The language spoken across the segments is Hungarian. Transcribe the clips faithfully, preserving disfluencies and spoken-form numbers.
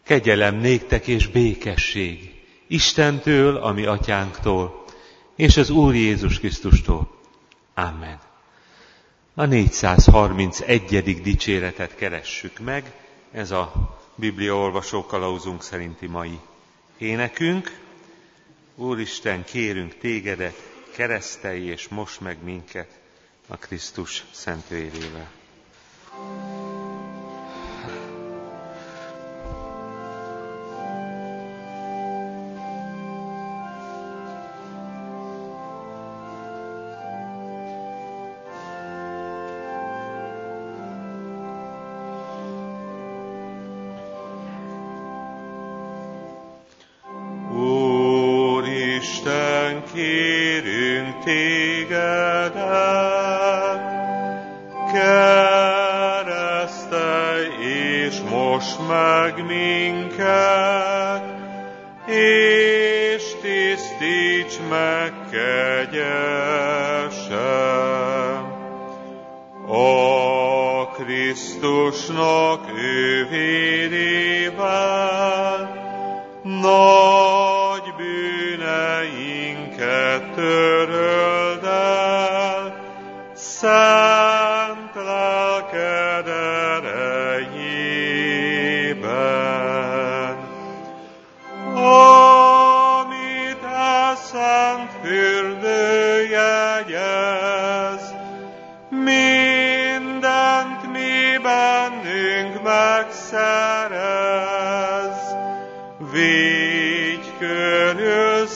Kegyelem néktek és békesség Istentől, a mi atyánktól, és az Úr Jézus Krisztustól. Amen. A négyszázharmincegyedik dicséretet keressük meg, ez a bibliaolvasó kalauzunk szerinti mai énekünk. Úristen, kérünk tégedet, keresztelj és mosd meg minket a Krisztus szent vérével. Kérünk tégedet, keresztelj és mosd meg minket, és tisztíts meg kegyesen. A Krisztusnak ő vérével nagy bűneinket töröld el, szent lelked erejében. Amit e szent fürdő jegyez, mindent mi bennünk megszerez. Védj körül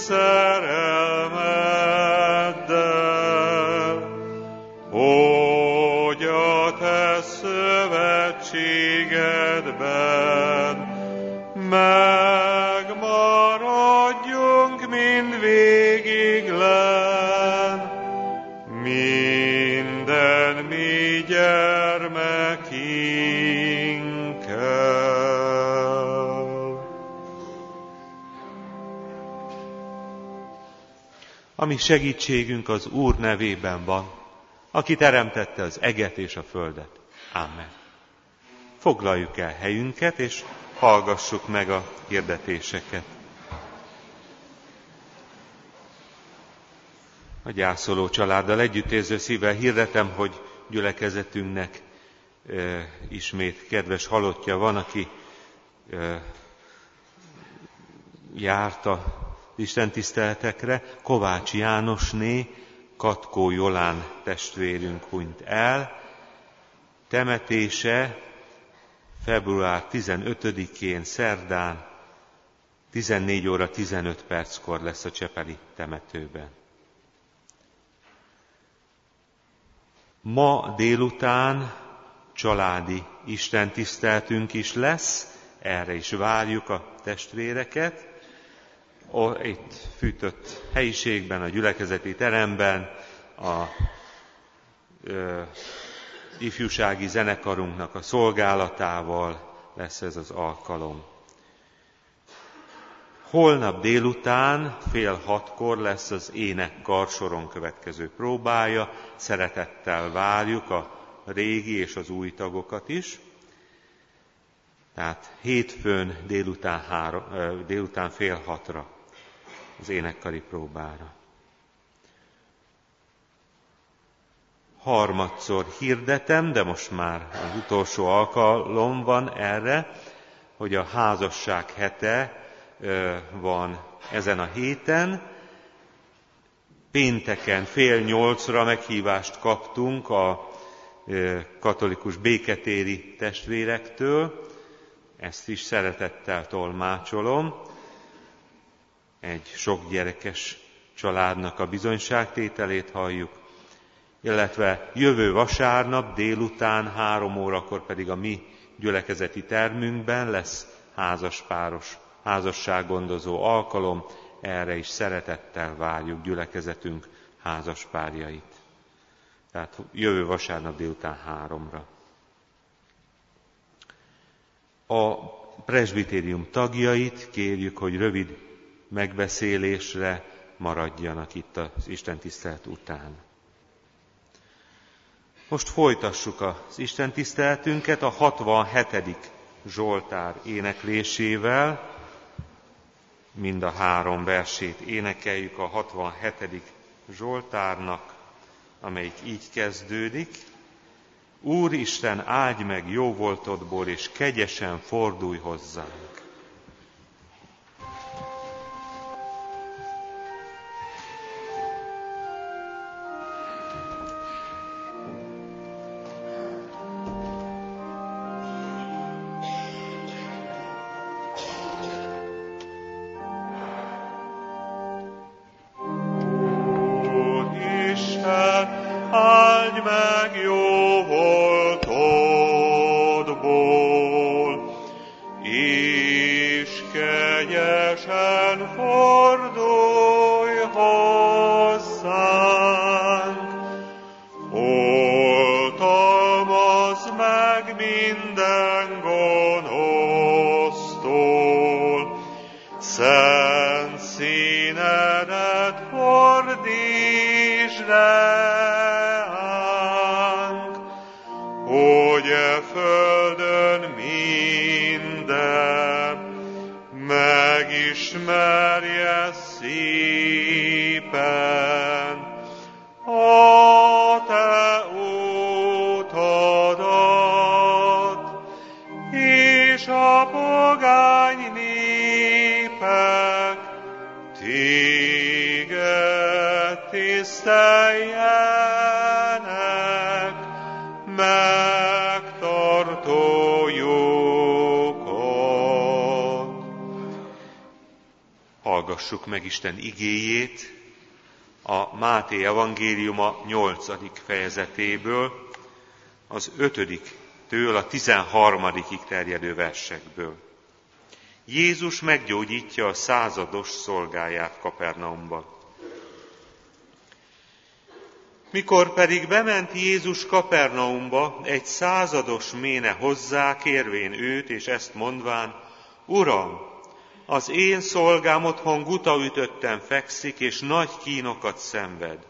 szerelmeddel, hogy a te szövetségedben megmaradjunk mindvégiglen, minden mi gyermekinkkel. A mi segítségünk az Úr nevében van, aki teremtette az eget és a földet. Amen. Foglaljuk el helyünket, és hallgassuk meg a hirdetéseket. A gyászoló családdal együttérző szívvel hirdetem, hogy gyülekezetünknek e, ismét kedves halottja van, aki e, járt a istentiszteletekre. Kovács Jánosné, Katkó Jolán testvérünk hunyt el. Temetése február tizenötödikén szerdán tizennégy óra tizenöt perckor lesz a csepeli temetőben. Ma délután családi istentiszteltünk is lesz, erre is várjuk a testvéreket. Itt fűtött helyiségben, a gyülekezeti teremben, a ö, ifjúsági zenekarunknak a szolgálatával lesz ez az alkalom. Holnap délután fél hatkor lesz az énekkar soron következő próbája. Szeretettel várjuk a régi és az új tagokat is. Tehát hétfőn délután, három, délután fél hatra az énekkari próbára. Harmadszor hirdetem, de most már az utolsó alkalom van erre, hogy a házasság hete van ezen a héten. Pénteken fél nyolcra meghívást kaptunk a katolikus béketéri testvérektől, ezt is szeretettel tolmácsolom. Egy sok gyerekes családnak a bizonyságtételét halljuk, illetve jövő vasárnap délután három órakor pedig a mi gyülekezeti termünkben lesz házaspáros, házassággondozó alkalom, erre is szeretettel várjuk gyülekezetünk házaspárjait. Tehát jövő vasárnap délután háromra. A presbitérium tagjait kérjük, hogy rövid megbeszélésre maradjanak itt az istentisztelet után. Most folytassuk az istentiszteletünket, a hatvanhetedik Zsoltár éneklésével. Mind a három versét énekeljük a hatvanhetedik Zsoltárnak, amelyik így kezdődik. Úristen, áldj meg jóvoltodból, és kegyesen fordulj hozzánk. Áldj meg jóvoltodból, és kegyesen fordulj hozzánk. Oltalmazd meg minden gonosztól, szent színedet fordítsd ránk, hogy e földön minden megismerje szépen a te útodat, és a pogány népek téged tiszteljenek megtartójukat. Hallgassuk meg Isten igéjét a Máté evangéliuma nyolcadik fejezetéből, az ötödiktől a tizenharmadikig terjedő versekből. Jézus meggyógyítja a százados szolgáját Kapernaumban. Mikor pedig bement Jézus Kapernaumba, egy százados méne hozzá, kérvén őt, és ezt mondván: Uram, az én szolgám otthon gutaütötten fekszik, és nagy kínokat szenved.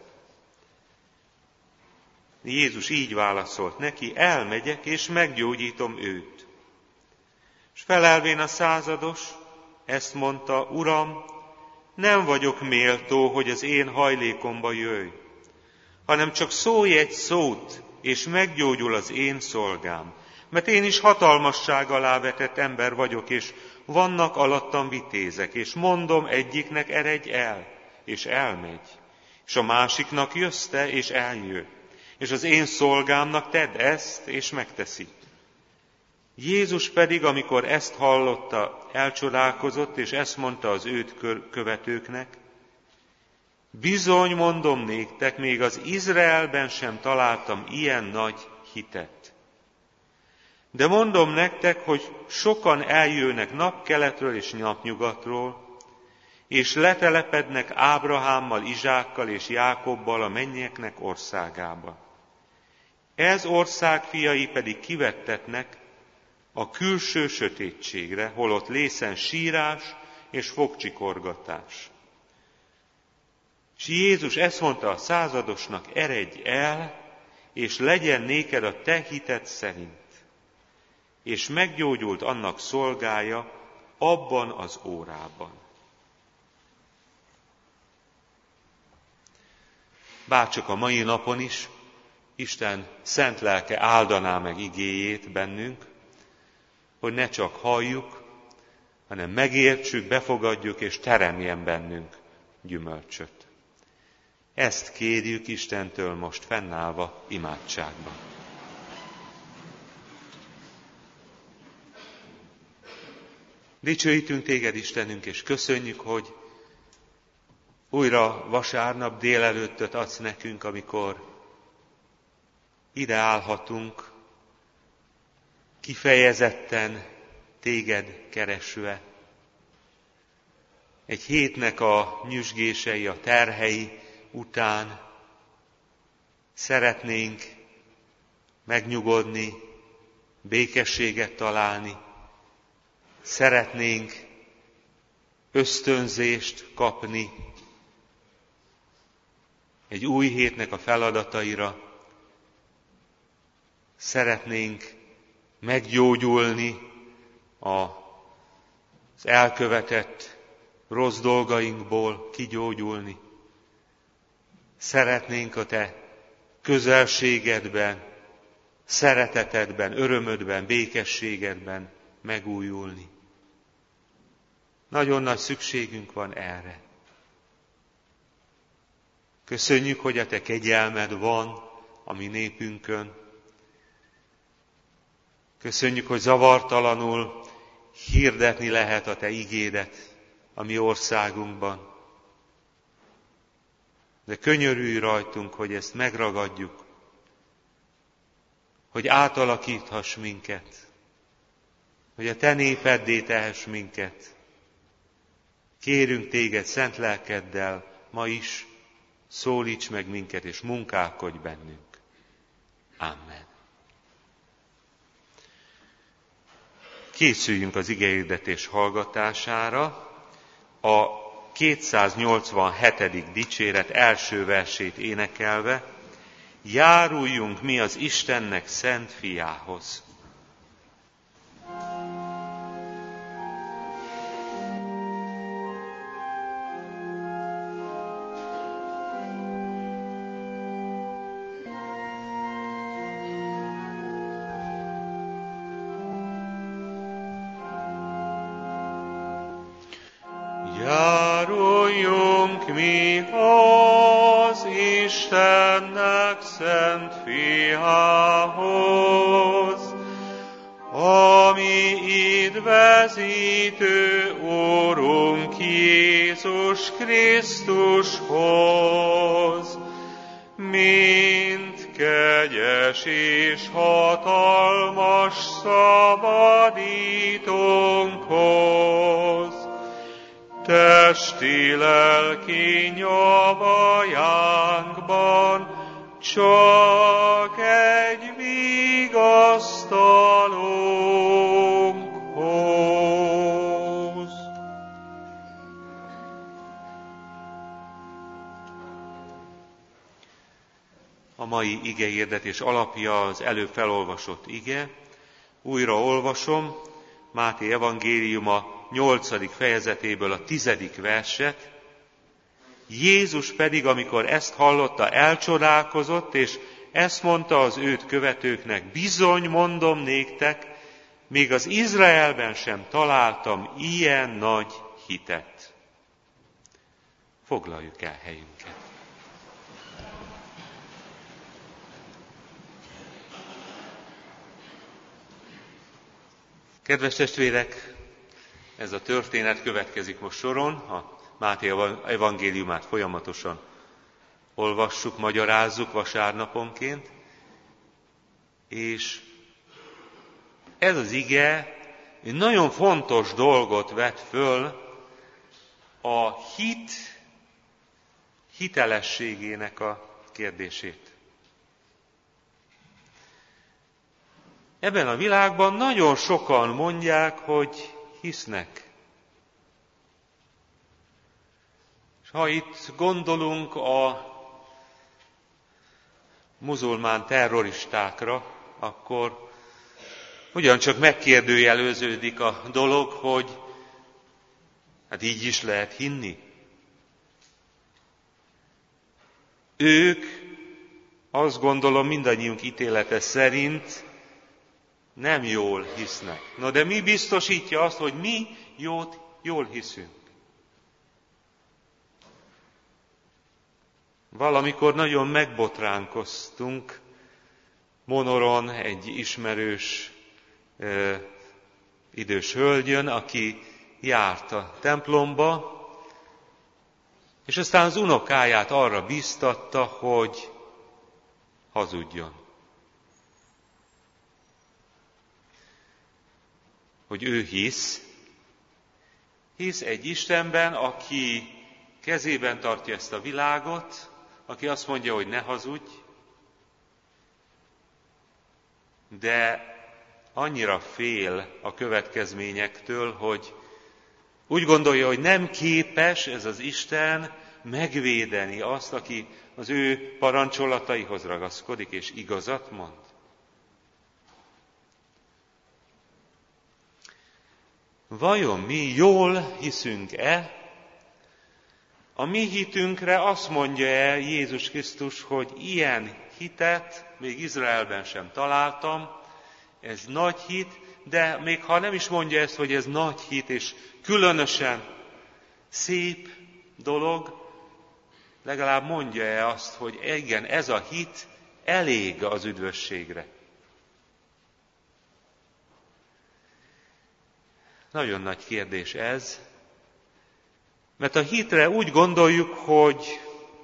Jézus így válaszolt neki: elmegyek, és meggyógyítom őt. És felelvén a százados ezt mondta: Uram, nem vagyok méltó, hogy az én hajlékomba jöjj, hanem csak szólj egy szót, és meggyógyul az én szolgám. Mert én is hatalmasság alá vetett ember vagyok, és vannak alattam vitézek, és mondom egyiknek: eredj el, és elmegy, és a másiknak: jössz te, és eljön, és az én szolgámnak: tedd ezt, és megteszi. Jézus pedig, amikor ezt hallotta, elcsodálkozott, és ezt mondta az őt követőknek: bizony, mondom néktek, még az Izraelben sem találtam ilyen nagy hitet. De mondom nektek, hogy sokan eljönnek napkeletről és napnyugatról, és letelepednek Ábrahámmal, Izsákkal és Jákobbal a mennyeknek országába. Ez ország fiai pedig kivettetnek a külső sötétségre, holott lészen sírás és fogcsikorgatás. És Jézus ezt mondta a századosnak: eredj el, és legyen néked a te hited szerint. És meggyógyult annak szolgája abban az órában. Bárcsak a mai napon is Isten szent lelke áldaná meg igéjét bennünk, hogy ne csak halljuk, hanem megértsük, befogadjuk, és teremjen bennünk gyümölcsöt. Ezt kérjük Istentől most fennállva imádságban. Dicsőítünk téged, Istenünk, és köszönjük, hogy újra vasárnap délelőttöt adsz nekünk, amikor ide állhatunk, kifejezetten téged keresve. Egy hétnek a nyüzsgései, a terhei után szeretnénk megnyugodni, békességet találni, szeretnénk ösztönzést kapni egy új hétnek a feladataira, szeretnénk meggyógyulni az elkövetett rossz dolgainkból kigyógyulni. Szeretnénk a Te közelségedben, szeretetedben, örömödben, békességedben megújulni. Nagyon nagy szükségünk van erre. Köszönjük, hogy a Te kegyelmed van a mi népünkön. Köszönjük, hogy zavartalanul hirdetni lehet a Te igédet a mi országunkban. De könyörülj rajtunk, hogy ezt megragadjuk, hogy átalakíthass minket, hogy a Te népeddé tehess minket. Kérünk Téged szent lelkeddel ma is, szólíts meg minket és munkálkodj bennünk. Amen. Készüljünk az igehirdetés hallgatására. A kétszáznyolcvanhetedik dicséret első versét énekelve, járuljunk mi az Istennek szent fiához. Járuljunk mi az Istennek szent fiához, ami idvezítő Úrunk Jézus Krisztushoz, mint kegyes és hatalmas szabadítónkhoz. Testi lelki nyavajánkban csak egy vigasztalónkhoz. A mai igehirdetés alapja az előbb felolvasott ige. Újra olvasom Máté evangéliuma nyolcadik fejezetéből a tizedik verset. Jézus pedig, amikor ezt hallotta, elcsodálkozott, és ezt mondta az őt követőknek: bizony, mondom néktek, még az Izraelben sem találtam ilyen nagy hitet. Foglaljuk el helyünket. Kedves testvérek, ez a történet következik most soron, a Máté evangéliumát folyamatosan olvassuk, magyarázzuk vasárnaponként, és ez az ige egy nagyon fontos dolgot vet föl, a hit hitelességének a kérdését. Ebben a világban nagyon sokan mondják, hogy hisznek. És ha itt gondolunk a muzulmán terroristákra, akkor ugyancsak megkérdőjeleződik a dolog, hogy hát így is lehet hinni. Ők, azt gondolom, mindannyiunk ítélete szerint nem jól hisznek. No, de mi biztosítja azt, hogy mi jót, jól hiszünk? Valamikor nagyon megbotránkoztunk Monoron egy ismerős ö, idős hölgyön, aki járt a templomba, és aztán az unokáját arra bíztatta, hogy hazudjon. Hogy ő hisz, hisz egy Istenben, aki kezében tartja ezt a világot, aki azt mondja, hogy ne hazudj, de annyira fél a következményektől, hogy úgy gondolja, hogy nem képes ez az Isten megvédeni azt, aki az ő parancsolataihoz ragaszkodik és igazat mond. vajon mi jól hiszünk-e? A mi hitünkre azt mondja-e Jézus Krisztus, hogy ilyen hitet még Izraelben sem találtam, ez nagy hit, de még ha nem is mondja ezt, hogy ez nagy hit, és különösen szép dolog, legalább mondja-e azt, hogy igen, ez a hit elég az üdvösségre. Nagyon nagy kérdés ez, mert a hitre úgy gondoljuk, hogy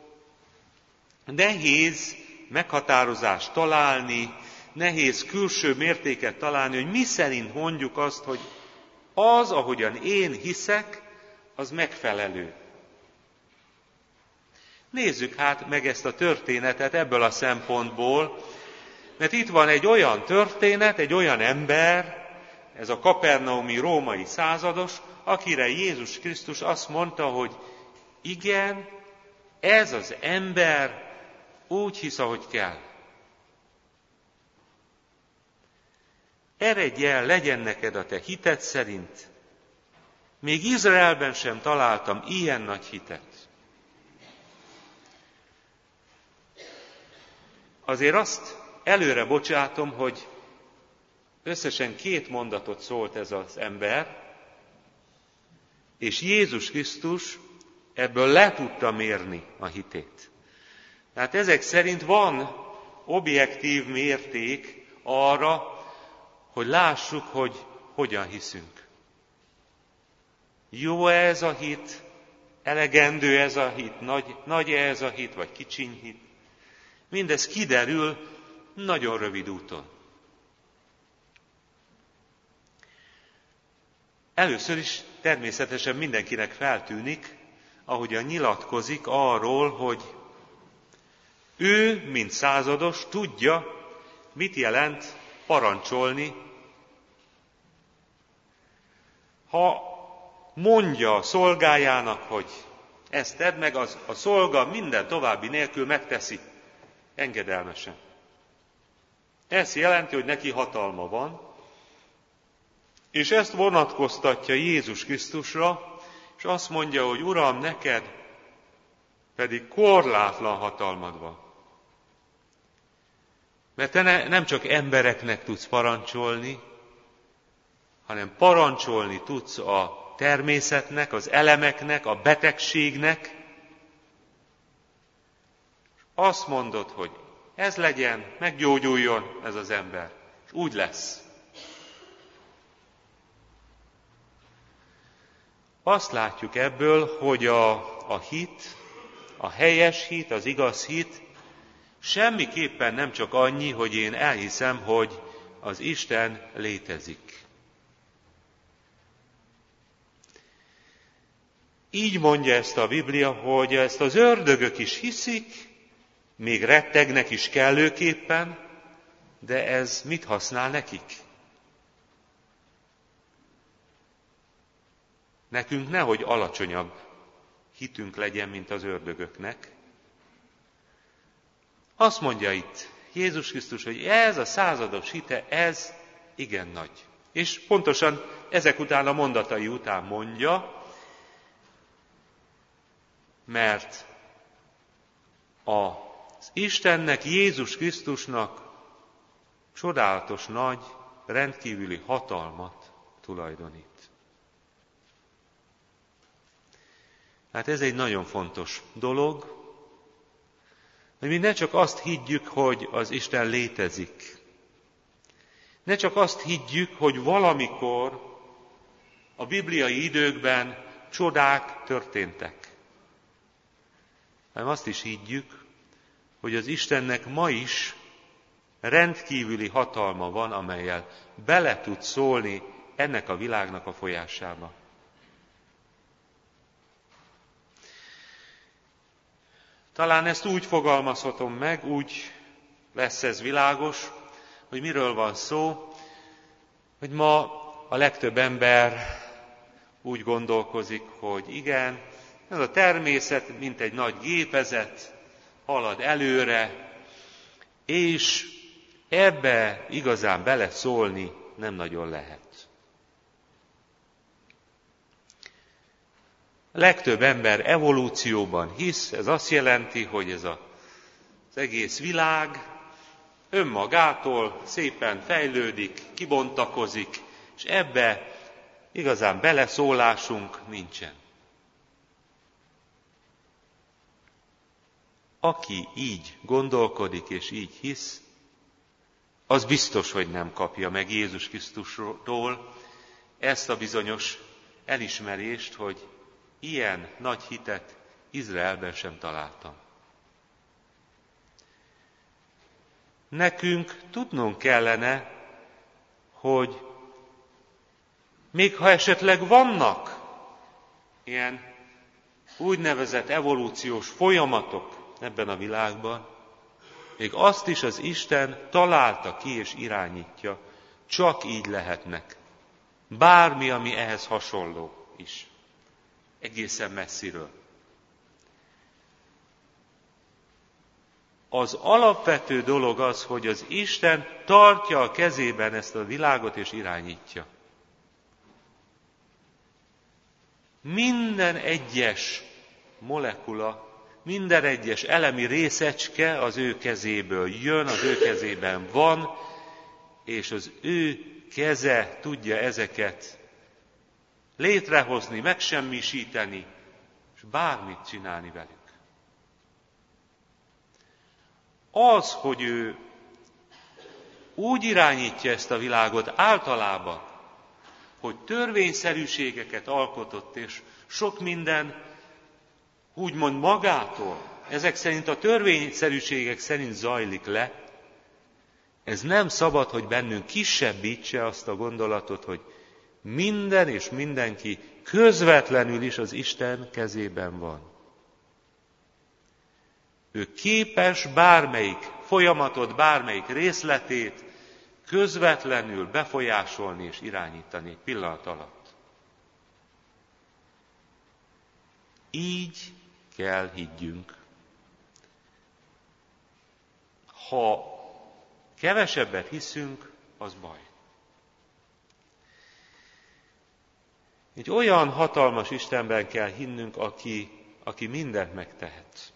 nehéz meghatározást találni, nehéz külső mértéket találni, hogy mi szerint mondjuk azt, hogy az, ahogyan én hiszek, az megfelelő. Nézzük hát meg ezt a történetet ebből a szempontból, mert itt van egy olyan történet, egy olyan ember, ez a kapernaumi római százados, akire Jézus Krisztus azt mondta, hogy igen, ez az ember úgy hisz, ahogy kell. Eredj el, legyen neked a te hited szerint. Még Izraelben sem találtam ilyen nagy hitet. Azért azt előre bocsátom, hogy összesen két mondatot szólt ez az ember, és Jézus Krisztus ebből le tudta mérni a hitét. Tehát ezek szerint van objektív mérték arra, hogy lássuk, hogy hogyan hiszünk. Jó ez a hit, elegendő ez a hit, nagy, nagy ez a hit, vagy kicsiny hit. Mindez kiderül nagyon rövid úton. Először is természetesen mindenkinek feltűnik, ahogyan nyilatkozik arról, hogy ő, mint százados, tudja, mit jelent parancsolni. Ha mondja a szolgájának, hogy ezt tedd meg, az a szolga minden további nélkül megteszi engedelmesen. Ez jelenti, hogy neki hatalma van, és ezt vonatkoztatja Jézus Krisztusra, és azt mondja, hogy Uram, neked pedig korlátlan hatalmad van. Mert te ne, nem csak embereknek tudsz parancsolni, hanem parancsolni tudsz a természetnek, az elemeknek, a betegségnek. Azt mondod, hogy ez legyen, meggyógyuljon ez az ember, és úgy lesz. Azt látjuk ebből, hogy a, a hit, a helyes hit, az igaz hit semmiképpen nem csak annyi, hogy én elhiszem, hogy az Isten létezik. Így mondja ezt a Biblia, hogy ezt az ördögök is hiszik, még rettegnek is kellőképpen, de ez mit használ nekik? Nekünk nehogy alacsonyabb hitünk legyen, mint az ördögöknek. Azt mondja itt Jézus Krisztus, hogy ez a százados hite, ez igen nagy. És pontosan ezek után a mondatai után mondja, mert az Istennek, Jézus Krisztusnak csodálatos nagy, rendkívüli hatalmat tulajdonít. Hát ez egy nagyon fontos dolog, hogy mi ne csak azt higgyük, hogy az Isten létezik. Ne csak azt higgyük, hogy valamikor a bibliai időkben csodák történtek, hanem azt is higgyük, hogy az Istennek ma is rendkívüli hatalma van, amellyel bele tud szólni ennek a világnak a folyásába. Talán ezt úgy fogalmazhatom meg, úgy lesz ez világos, hogy miről van szó, hogy ma a legtöbb ember úgy gondolkozik, hogy igen, ez a természet, mint egy nagy gépezet, halad előre, és ebbe igazán beleszólni nem nagyon lehet. A legtöbb ember evolúcióban hisz, ez azt jelenti, hogy ez a, az egész világ önmagától szépen fejlődik, kibontakozik, és ebbe igazán beleszólásunk nincsen. Aki így gondolkodik és így hisz, az biztos, hogy nem kapja meg Jézus Krisztustól ezt a bizonyos elismerést, hogy ilyen nagy hitet Izraelben sem találtam. Nekünk tudnunk kellene, hogy még ha esetleg vannak ilyen úgynevezett evolúciós folyamatok ebben a világban, még azt is az Isten találta ki és irányítja, csak így lehetnek. Bármi, ami ehhez hasonló is. Egészen messziről. Az alapvető dolog az, hogy az Isten tartja a kezében ezt a világot és irányítja. Minden egyes molekula, minden egyes elemi részecske az ő kezéből jön, az ő kezében van, és az ő keze tudja ezeket létrehozni, megsemmisíteni, és bármit csinálni velük. Az, hogy ő úgy irányítja ezt a világot általában, hogy törvényszerűségeket alkotott, és sok minden úgymond magától, ezek szerint a törvényszerűségek szerint zajlik le, ez nem szabad, hogy bennünk kisebbítse azt a gondolatot, hogy minden és mindenki közvetlenül is az Isten kezében van. Ő képes bármelyik folyamatot, bármelyik részletét közvetlenül befolyásolni és irányítani egy pillanat alatt. Így kell higgyünk. Ha kevesebbet hiszünk, az baj. Egy olyan hatalmas Istenben kell hinnünk, aki, aki mindent megtehet.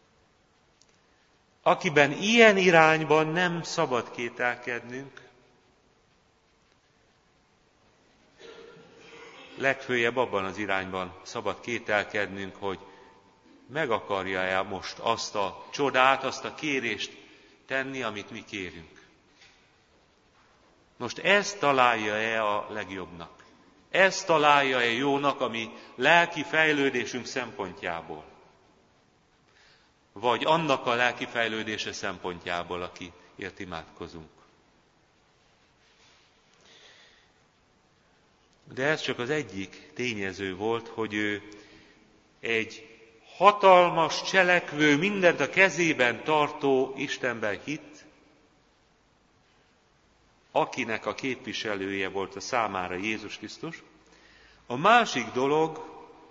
Akiben ilyen irányban nem szabad kételkednünk, legfőjebb abban az irányban szabad kételkednünk, hogy meg akarja-e most azt a csodát, azt a kérést tenni, amit mi kérünk. Most ezt találja-e a legjobbnak? Ezt találja-e jónak a mi lelki fejlődésünk szempontjából? Vagy annak a lelki fejlődése szempontjából, akiért imádkozunk? De ez csak az egyik tényező volt, hogy ő egy hatalmas, cselekvő, mindent a kezében tartó Istenben hitt, akinek a képviselője volt a számára Jézus Krisztus. A másik dolog,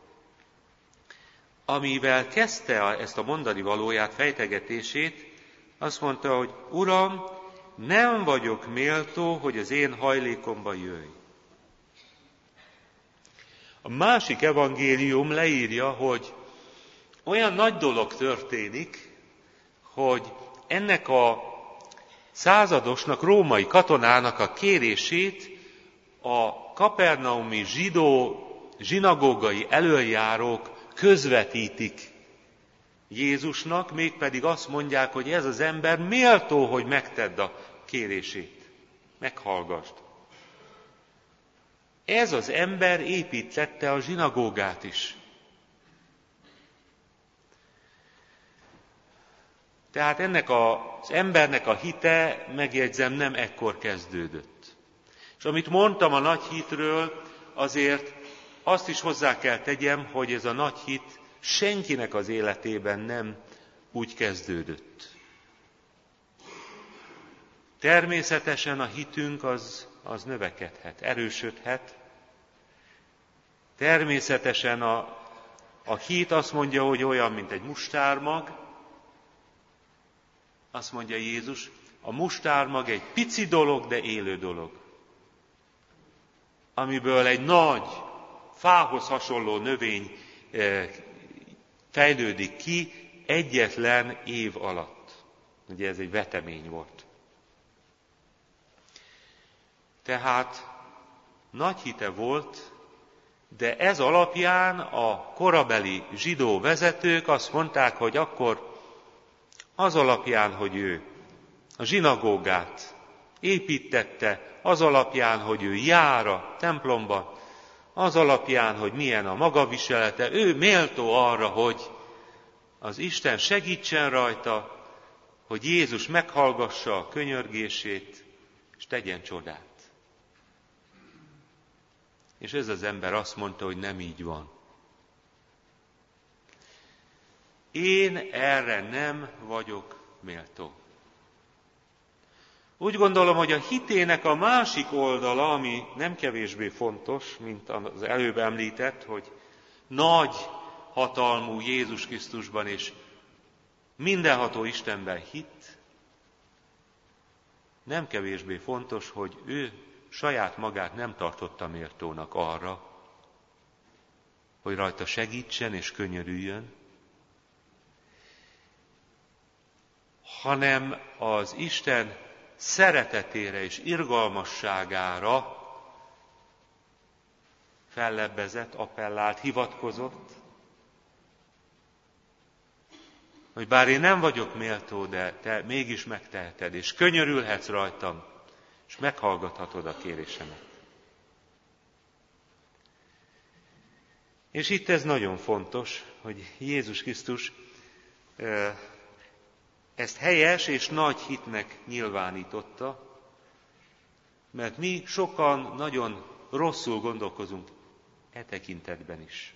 amivel kezdte ezt a mondani valóját, fejtegetését, azt mondta, hogy Uram, nem vagyok méltó, hogy az én hajlékomba jöjj. A másik evangélium leírja, hogy olyan nagy dolog történik, hogy ennek a századosnak, római katonának a kérését a kapernaumi zsidó zsinagógai elöljárók közvetítik Jézusnak, mégpedig azt mondják, hogy ez az ember méltó, hogy megtedd a kérését. Meghallgasd. Ez az ember építette a zsinagógát is. Tehát ennek az embernek a hite, megjegyzem, nem ekkor kezdődött. És amit mondtam a nagy hitről, azért azt is hozzá kell tegyem, hogy ez a nagy hit senkinek az életében nem úgy kezdődött. Természetesen a hitünk az, az növekedhet, erősödhet. Természetesen a, a hit azt mondja, hogy olyan, mint egy mustármag. Azt mondja Jézus, a mustármag egy pici dolog, de élő dolog. Amiből egy nagy, fához hasonló növény fejlődik ki egyetlen év alatt. Ugye ez egy vetemény volt. Tehát nagy hite volt, de ez alapján a korabeli zsidó vezetők azt mondták, hogy akkor az alapján, hogy ő a zsinagógát építette, az alapján, hogy ő jár a templomba, az alapján, hogy milyen a magaviselete, ő méltó arra, hogy az Isten segítsen rajta, hogy Jézus meghallgassa a könyörgését, és tegyen csodát. És ez az ember azt mondta, hogy nem így van. Én erre nem vagyok méltó. Úgy gondolom, hogy a hitének a másik oldala, ami nem kevésbé fontos, mint az előbb említett, hogy nagy hatalmú Jézus Krisztusban és mindenható Istenben hit, nem kevésbé fontos, hogy ő saját magát nem tartotta méltónak arra, hogy rajta segítsen és könyörüljön, hanem az Isten szeretetére és irgalmasságára fellebbezett, appellált, hivatkozott, hogy bár én nem vagyok méltó, de te mégis megteheted, és könyörülhetsz rajtam, és meghallgathatod a kérésemet. És itt ez nagyon fontos, hogy Jézus Krisztus ezt helyes és nagy hitnek nyilvánította, mert mi sokan nagyon rosszul gondolkozunk e tekintetben is.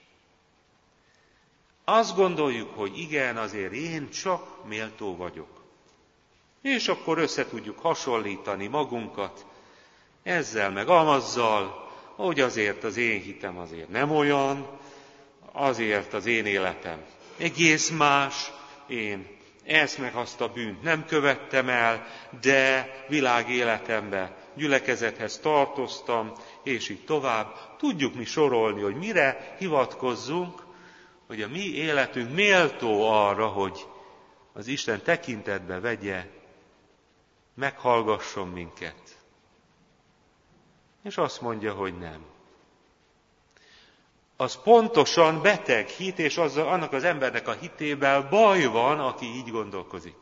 Azt gondoljuk, hogy igen, azért én csak méltó vagyok. És akkor össze tudjuk hasonlítani magunkat ezzel meg amazzal, hogy azért az én hitem azért nem olyan, azért az én életem egész más, én ezt meg azt a bűnt nem követtem el, de világéletemben gyülekezethez tartoztam, és így tovább. Tudjuk mi sorolni, hogy mire hivatkozzunk, hogy a mi életünk méltó arra, hogy az Isten tekintetbe vegye, meghallgasson minket. És azt mondja, hogy nem. Az pontosan beteg hit, és az, annak az embernek a hitével baj van, aki így gondolkozik.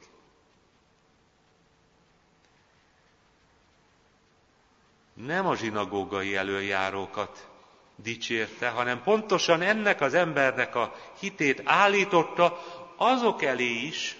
Nem a zsinagógai elöljárókat dicsérte, hanem pontosan ennek az embernek a hitét állította azok elé is.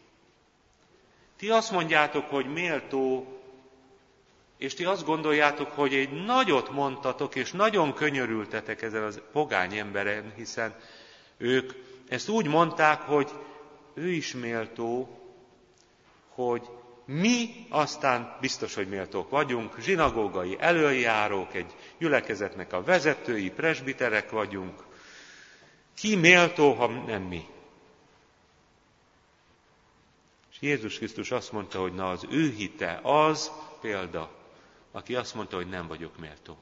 Ti azt mondjátok, hogy méltó, és ti azt gondoljátok, hogy egy nagyot mondtatok, és nagyon könyörültetek ezen a pogány emberen, hiszen ők ezt úgy mondták, hogy ő is méltó, hogy mi aztán biztos, hogy méltók vagyunk, zsinagógai elöljárók, egy gyülekezetnek a vezetői, presbiterek vagyunk. Ki méltó, ha nem mi? És Jézus Krisztus azt mondta, hogy na az ő hite az példa, aki azt mondta, hogy nem vagyok méltó.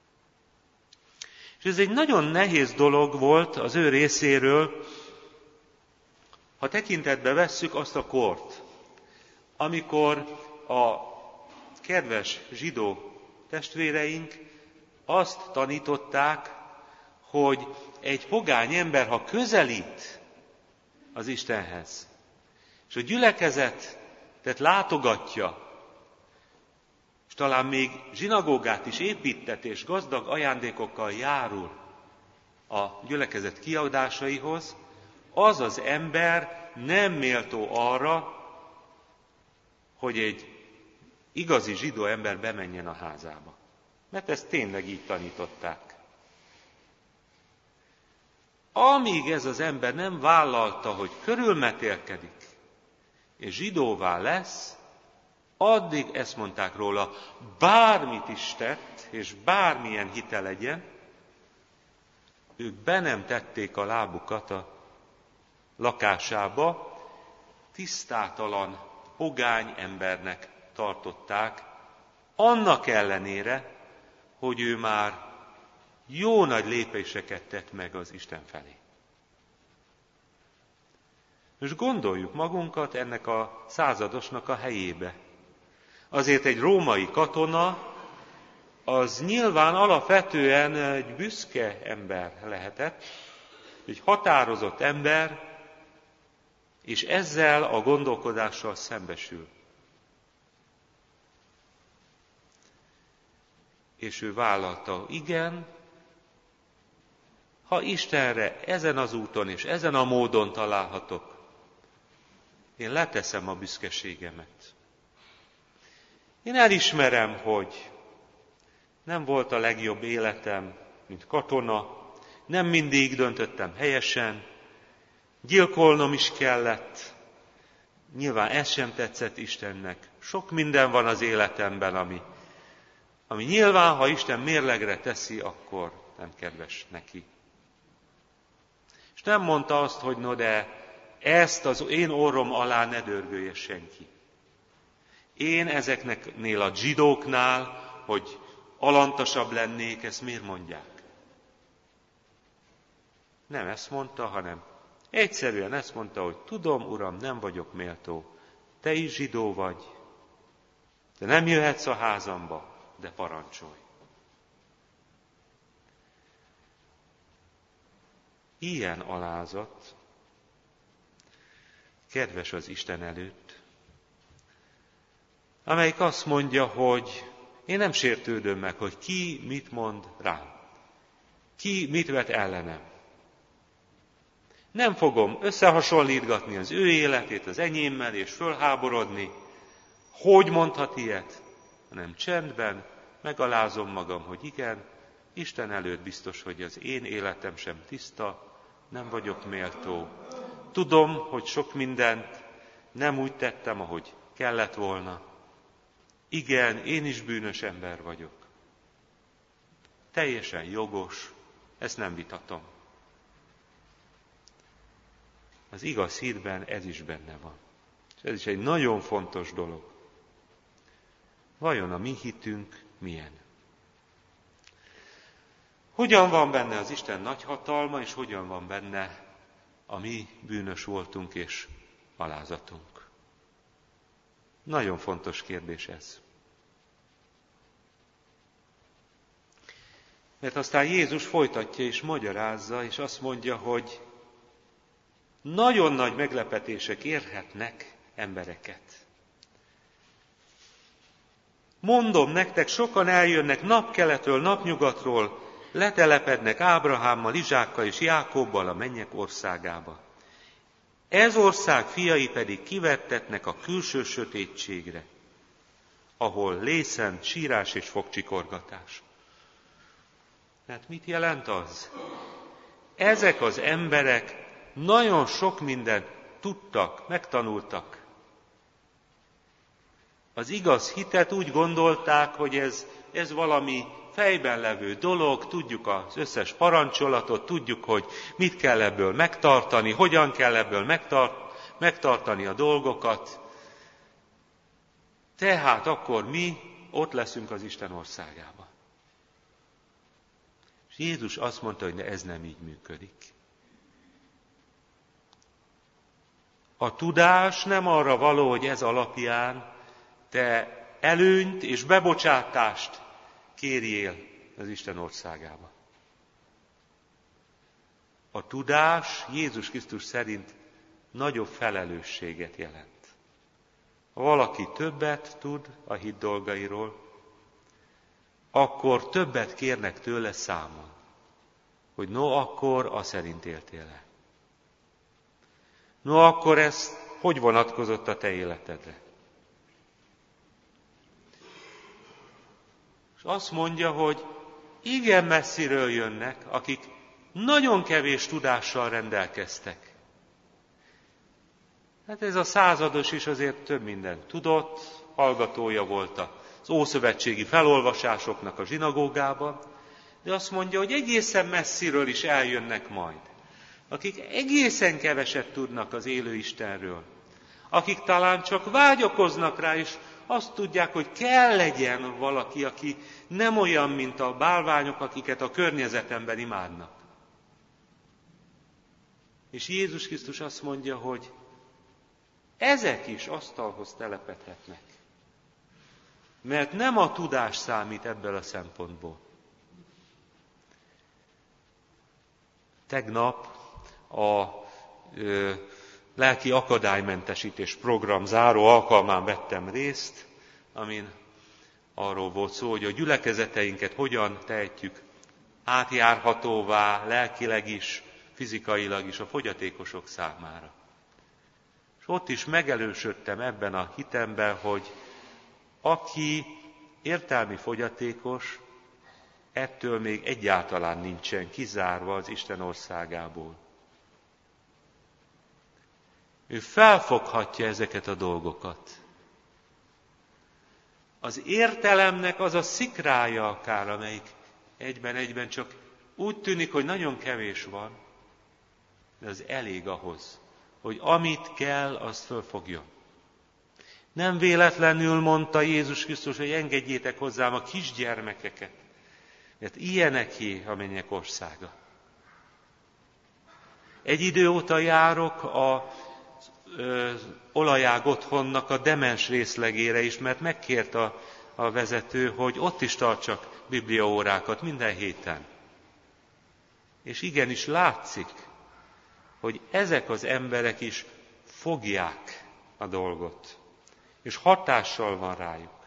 És ez egy nagyon nehéz dolog volt az ő részéről, ha tekintetbe vesszük azt a kort, amikor a kedves zsidó testvéreink azt tanították, hogy egy pogány ember, ha közelít az Istenhez, és a gyülekezetet látogatja, és talán még zsinagógát is építtet, és gazdag ajándékokkal járul a gyülekezet kiadásaihoz, az az ember nem méltó arra, hogy egy igazi zsidó ember bemenjen a házába. Mert ezt tényleg így tanították. Amíg ez az ember nem vállalta, hogy körülmetélkedik, és zsidóvá lesz, addig ezt mondták róla, bármit is tett, és bármilyen hite legyen, ők be nem tették a lábukat a lakásába, tisztátalan, pogány embernek tartották, annak ellenére, hogy ő már jó nagy lépéseket tett meg az Isten felé. És gondoljuk magunkat ennek a századosnak a helyébe. Azért egy római katona az nyilván alapvetően egy büszke ember lehetett, egy határozott ember, és ezzel a gondolkodással szembesül. És ő vállalta, igen, ha Istenre ezen az úton és ezen a módon találhatok, én leteszem a büszkeségemet. Én elismerem, hogy nem volt a legjobb életem, mint katona, nem mindig döntöttem helyesen, gyilkolnom is kellett, nyilván ez sem tetszett Istennek. Sok minden van az életemben, ami, ami nyilván, ha Isten mérlegre teszi, akkor nem kedves neki. És nem mondta azt, hogy no de ezt az én orrom alá ne dörgölje senki. Én ezeknél a zsidóknál, hogy alantasabb lennék, ezt miért mondják? Nem ezt mondta, hanem egyszerűen ezt mondta, hogy tudom, Uram, nem vagyok méltó. Te is zsidó vagy, de nem jöhetsz a házamba, de parancsolj. Ilyen alázat kedves az Isten előtt, amelyik azt mondja, hogy én nem sértődöm meg, hogy ki mit mond rám, ki mit vet ellenem. Nem fogom összehasonlítgatni az ő életét az enyémmel, és fölháborodni, hogy mondhat ilyet, hanem csendben megalázom magam, hogy igen, Isten előtt biztos, hogy az én életem sem tiszta, nem vagyok méltó. Tudom, hogy sok mindent nem úgy tettem, ahogy kellett volna. Igen, én is bűnös ember vagyok. Teljesen jogos, ezt nem vitatom. Az igaz hitben ez is benne van. És ez is egy nagyon fontos dolog. Vajon a mi hitünk milyen? Hogyan van benne az Isten nagyhatalma, és hogyan van benne a mi bűnös voltunk és alázatunk? Nagyon fontos kérdés ez. Mert aztán Jézus folytatja és magyarázza, és azt mondja, hogy nagyon nagy meglepetések érhetnek embereket. Mondom nektek, sokan eljönnek napkeletről, napnyugatról, letelepednek Ábrahámmal, Izsákkal és Jákobbal a mennyek országába. Ez ország fiai pedig kivettetnek a külső sötétségre, ahol lészen, sírás és fogcsikorgatás. Tehát mit jelent az? Ezek az emberek nagyon sok mindent tudtak, megtanultak. Az igaz hitet úgy gondolták, hogy ez, ez valami fejben levő dolog, tudjuk az összes parancsolatot, tudjuk, hogy mit kell ebből megtartani, hogyan kell ebből megtart, megtartani a dolgokat. Tehát akkor mi ott leszünk az Isten országában. És Jézus azt mondta, hogy ez nem így működik. A tudás nem arra való, hogy ez alapján te előnyt és bebocsátást kérjél az Isten országába. A tudás Jézus Krisztus szerint nagyobb felelősséget jelent. Ha valaki többet tud a hit dolgairól, akkor többet kérnek tőle számon, hogy no, akkor a szerint éltél-e. No, akkor ez hogy vonatkozott a te életedre? És azt mondja, hogy igen messziről jönnek, akik nagyon kevés tudással rendelkeztek. Hát ez a százados is azért több mindent tudott, hallgatója volt az ószövetségi felolvasásoknak a zsinagógában, de azt mondja, hogy egészen messziről is eljönnek majd, akik egészen keveset tudnak az élő Istenről, akik talán csak vágyakoznak rá, és azt tudják, hogy kell legyen valaki, aki nem olyan, mint a bálványok, akiket a környezetemben imádnak. És Jézus Krisztus azt mondja, hogy ezek is asztalhoz telepedhetnek. Mert nem a tudás számít ebből a szempontból. Tegnap a ö, lelki akadálymentesítés program záró alkalmán vettem részt, amin arról volt szó, hogy a gyülekezeteinket hogyan tehetjük átjárhatóvá lelkileg is, fizikailag is a fogyatékosok számára. És ott is megelősödtem ebben a hitemben, hogy aki értelmi fogyatékos, ettől még egyáltalán nincsen kizárva az Isten országából. Ő felfoghatja ezeket a dolgokat. Az értelemnek az a szikrája akár, amelyik egyben-egyben csak úgy tűnik, hogy nagyon kevés van, de az elég ahhoz, hogy amit kell, azt fölfogjon. Nem véletlenül mondta Jézus Krisztus, hogy engedjétek hozzám a kisgyermekeket, mert ilyeneké a mennyek országa. Egy idő óta járok a az olajág otthonnak a demens részlegére is, mert megkért a, a vezető, hogy ott is tartsak bibliaórákat minden héten. És igenis látszik, hogy ezek az emberek is fogják a dolgot, és hatással van rájuk.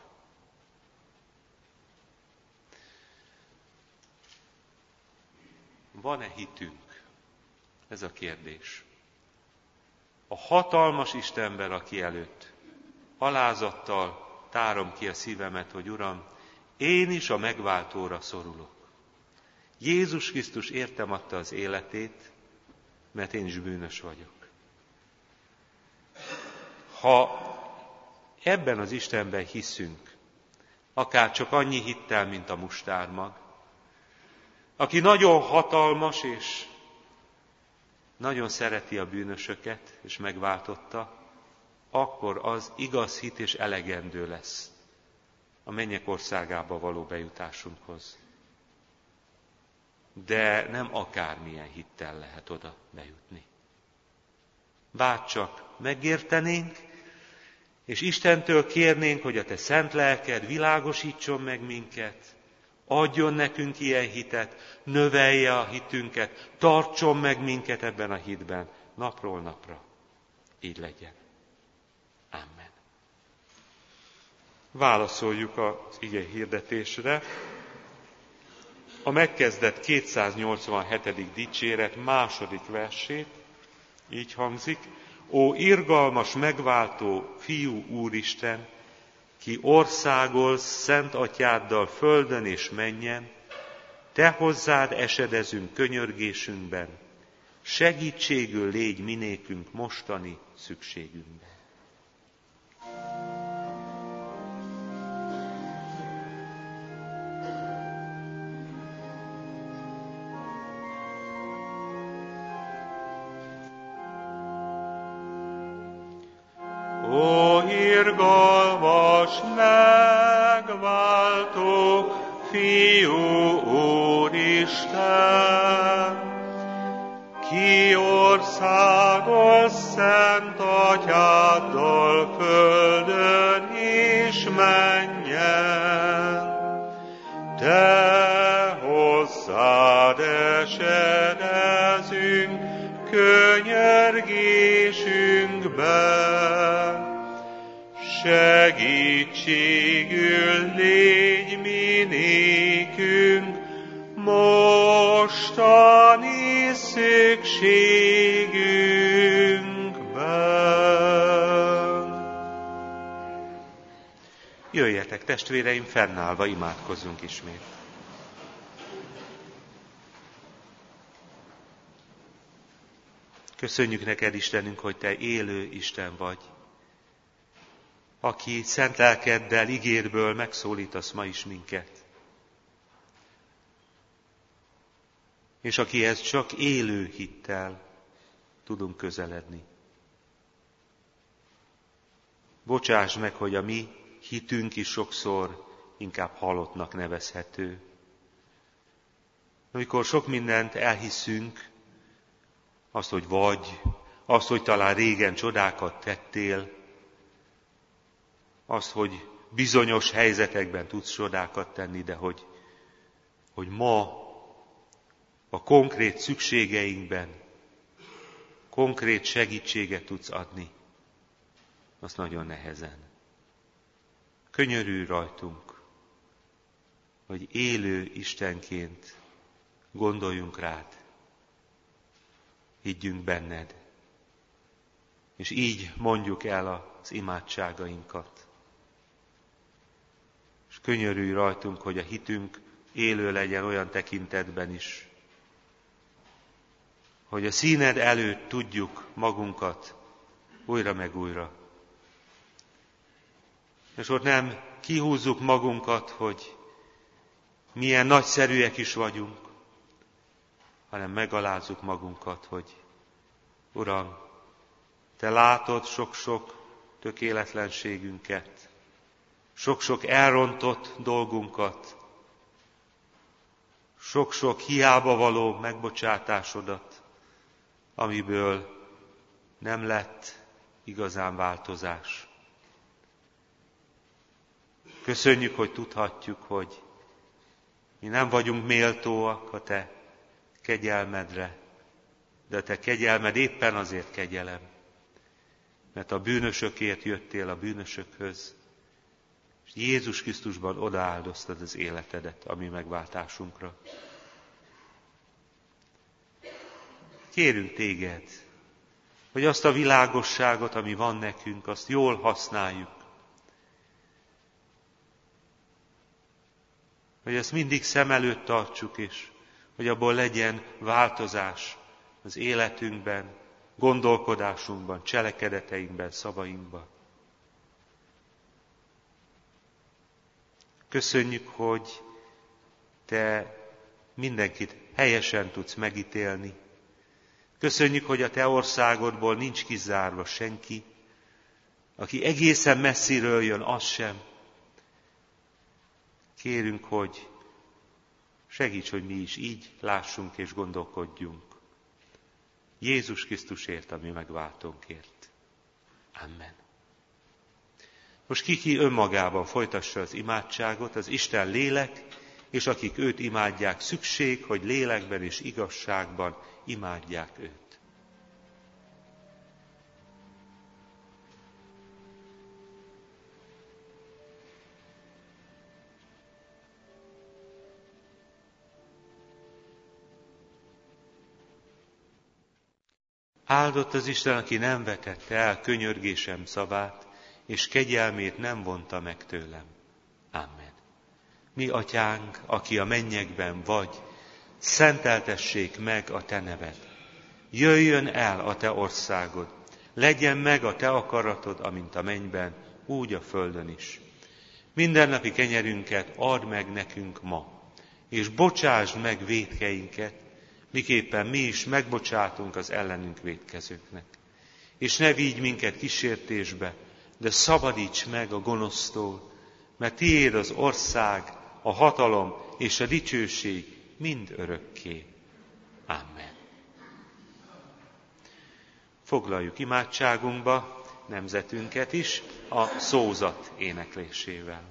Van-e hitünk? Ez a kérdés. A hatalmas Istenben, aki előtt alázattal tárom ki a szívemet, hogy Uram, én is a megváltóra szorulok. Jézus Krisztus értem adta az életét, mert én is bűnös vagyok. Ha ebben az Istenben hiszünk, akár csak annyi hittel, mint a mustármag, aki nagyon hatalmas és nagyon szereti a bűnösöket, és megváltotta, akkor az igaz hit és elegendő lesz a mennyek országába való bejutásunkhoz. De nem akármilyen hittel lehet oda bejutni. Bárcsak megértenénk, és Istentől kérnénk, hogy a te szent lelked világosítson meg minket, adjon nekünk ilyen hitet, növelje a hitünket, tartson meg minket ebben a hitben, napról napra. Így legyen. Amen. Válaszoljuk az ige hirdetésre. A megkezdett kétszáznyolcvanhetedik dicséret második versét, így hangzik: Ó irgalmas megváltó fiú Úristen, ki országolsz szent atyáddal földön és mennyen, te hozzád esedezünk könyörgésünkben, segítségül légy minékünk mostani szükségünkben. Ó irgalmas megváltó fiú Úristen, ki országos szent atyáddal földön és mennyen, te hozzád esedezünk könyörgésünkben, segítségül légy minékünk mostani szükségünkben. Jöjjetek, testvéreim, fennállva imádkozzunk ismét. Köszönjük neked, Istenünk, hogy te élő Isten vagy, aki szent lelkeddel, igédből megszólítasz ma is minket. És akihez csak élő hittel tudunk közeledni. Bocsáss meg, hogy a mi hitünk is sokszor inkább halottnak nevezhető. Amikor sok mindent elhiszünk, azt, hogy vagy azt, hogy talán régen csodákat tettél, azt, hogy bizonyos helyzetekben tudsz csodákat tenni, de hogy, hogy ma a konkrét szükségeinkben konkrét segítséget tudsz adni, azt nagyon nehezen. Könyörülj rajtunk, hogy élő Istenként gondoljunk rád, higgyünk benned, és így mondjuk el az imádságainkat. És könyörülj rajtunk, hogy a hitünk élő legyen olyan tekintetben is, hogy a színed előtt tudjuk magunkat újra meg újra. És ott nem kihúzzuk magunkat, hogy milyen nagyszerűek is vagyunk, hanem megalázzuk magunkat, hogy Uram, Te látod sok-sok tökéletlenségünket, sok-sok elrontott dolgunkat, sok-sok hiába való megbocsátásodat, amiből nem lett igazán változás. Köszönjük, hogy tudhatjuk, hogy mi nem vagyunk méltóak a Te kegyelmedre, de a Te kegyelmed éppen azért kegyelem, mert a bűnösökért jöttél a bűnösökhöz, és Jézus Krisztusban odaáldoztad az életedet a mi megváltásunkra. Kérünk Téged, hogy azt a világosságot, ami van nekünk, azt jól használjuk. Hogy ezt mindig szem előtt tartsuk, és hogy abból legyen változás az életünkben, gondolkodásunkban, cselekedeteinkben, szavainkban. Köszönjük, hogy Te mindenkit helyesen tudsz megítélni. Köszönjük, hogy a Te országodból nincs kizárva senki, aki egészen messziről jön, az sem. Kérünk, hogy segíts, hogy mi is így lássunk és gondolkodjunk. Jézus Krisztusért, a mi megváltónkért. Amen. Most ki-ki önmagában folytassa az imádságot, az Isten lélek, és akik őt imádják, szükség, hogy lélekben és igazságban imádják őt. Áldott az Isten, aki nem vetette el könyörgésem szavát, és kegyelmét nem vonta meg tőlem. Amen. Mi atyánk, aki a mennyekben vagy, szenteltessék meg a Te neved. Jöjjön el a Te országod, legyen meg a Te akaratod, amint a mennyben, úgy a földön is. Mindennapi kenyerünket add meg nekünk ma, és bocsásd meg vétkeinket, miképpen mi is megbocsátunk az ellenünk vétkezőknek. És ne vigy minket kísértésbe, de szabadíts meg a gonosztól, mert tiéd az ország, a hatalom és a dicsőség mind örökké. Amen. Foglaljuk imádságunkba nemzetünket is a szózat éneklésével.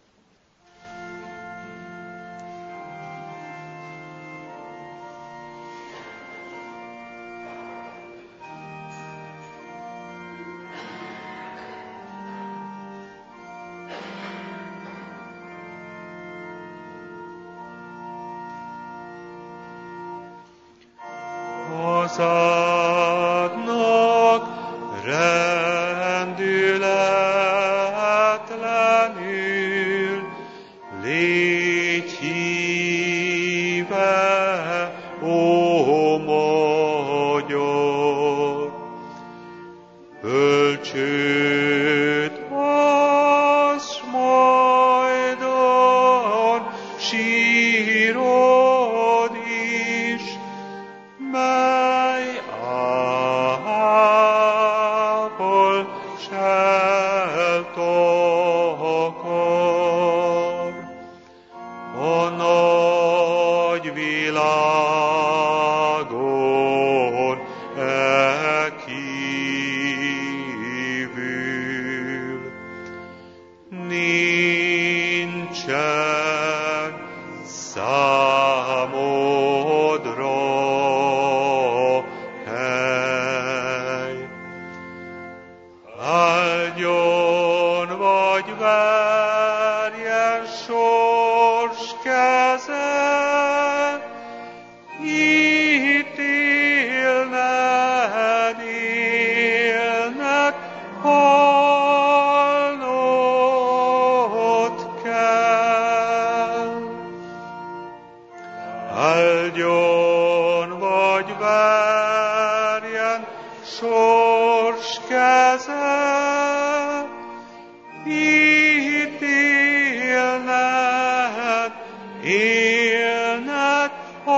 Hazádnak rendületlenül légy híve, ó magyar, bölcsőt az majdon sírod is, mely ápol seltakar. A nagy világon e nincsen számodra hely. Áldjon vagy verjen sors keze, ítélned élnek, halnod kell. Áldjon vagy verjen sors keze, ítélned élnek,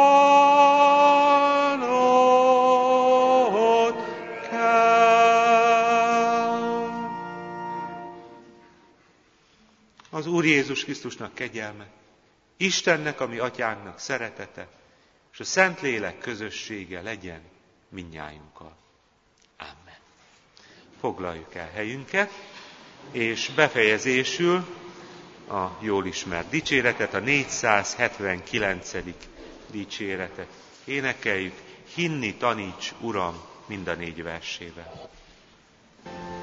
halnod kell. Az Úr Jézus Krisztusnak kegyelme, Istennek, a mi atyánknak szeretete, és a Szentlélek közössége legyen mindnyájunkkal. Amen. Foglaljuk el helyünket, és befejezésül a jól ismert dicséretet, a négyszázhetvenkilencedik dicséretet énekeljük. Hinni taníts, Uram, mind a négy versével.